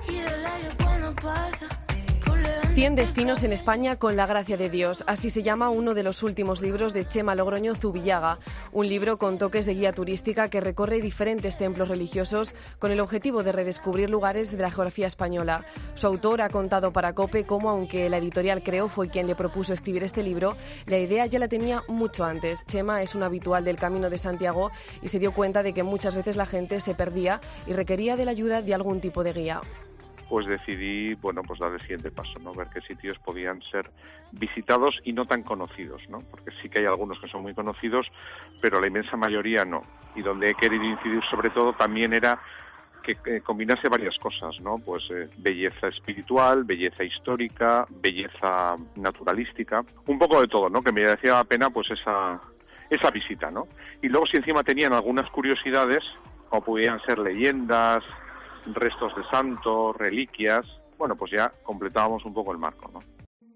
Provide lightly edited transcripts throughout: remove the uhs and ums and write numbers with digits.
100 destinos en España con la gracia de Dios. Así se llama uno de los últimos libros de Chema Logroño Zubillaga, un libro con toques de guía turística que recorre diferentes templos religiosos con el objetivo de redescubrir lugares de la geografía española. Su autor ha contado para COPE cómo, aunque la editorial Creo fue quien le propuso escribir este libro, la idea ya la tenía mucho antes. Chema es un habitual del Camino de Santiago y se dio cuenta de que muchas veces la gente se perdía y requería de la ayuda de algún tipo de guía. Pues decidí, pues dar el siguiente paso, ¿no? Ver qué sitios podían ser visitados y no tan conocidos, ¿no? Porque sí que hay algunos que son muy conocidos, pero la inmensa mayoría no. Y donde he querido incidir sobre todo también era que combinase varias cosas, ¿no? Pues belleza espiritual, belleza histórica, belleza naturalística, un poco de todo, ¿no? Que me merecía la pena pues esa visita, ¿no? Y luego si encima tenían algunas curiosidades, como podían ser leyendas, restos de santos, reliquias, pues ya completábamos un poco el marco, ¿no?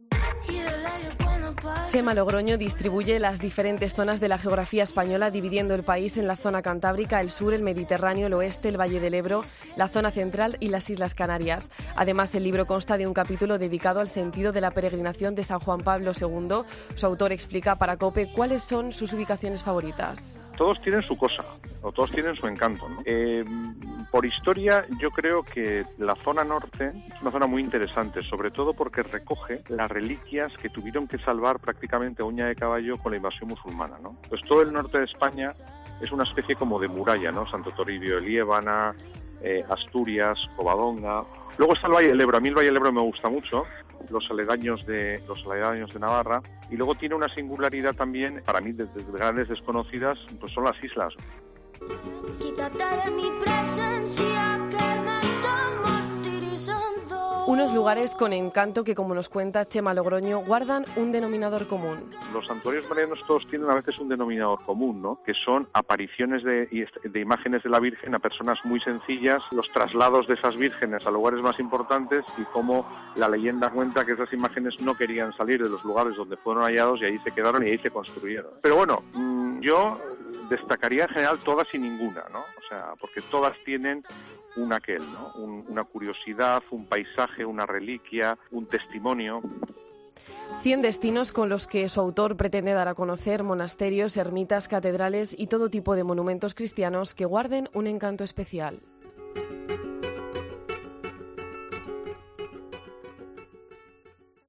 Chema Logroño distribuye las diferentes zonas de la geografía española, dividiendo el país en la zona cantábrica, el sur, el Mediterráneo, el oeste, el Valle del Ebro, la zona central y las Islas Canarias. Además, el libro consta de un capítulo dedicado al sentido de la peregrinación de San Juan Pablo II. Su autor explica para COPE cuáles son sus ubicaciones favoritas. Todos tienen su cosa, o todos tienen su encanto, ¿no? Por historia, yo creo que la zona norte es una zona muy interesante, sobre todo porque recoge las reliquias que tuvieron que salvar prácticamente a uña de caballo con la invasión musulmana, ¿no? Pues todo el norte de España es una especie como de muralla, ¿no? Santo Toribio de Liébana, Asturias, Covadonga. Luego está el Valle del Ebro. A mí el Valle del Ebro me gusta mucho, los aledaños de Navarra, y luego tiene una singularidad también, para mí, de grandes desconocidas, pues son las islas. Quítate de mi presencia que me está martirizando. Unos lugares con encanto que, como nos cuenta Chema Logroño, guardan un denominador común. Los santuarios marianos todos tienen a veces un denominador común, ¿no? Que son apariciones de imágenes de la Virgen a personas muy sencillas, los traslados de esas vírgenes a lugares más importantes y cómo la leyenda cuenta que esas imágenes no querían salir de los lugares donde fueron hallados y ahí se quedaron y ahí se construyeron. Pero bueno, yo destacaría en general todas y ninguna, ¿no? O sea, porque todas tienen un aquel, ¿no? Una curiosidad, un paisaje, una reliquia, un testimonio. 100 destinos con los que su autor pretende dar a conocer monasterios, ermitas, catedrales y todo tipo de monumentos cristianos que guarden un encanto especial.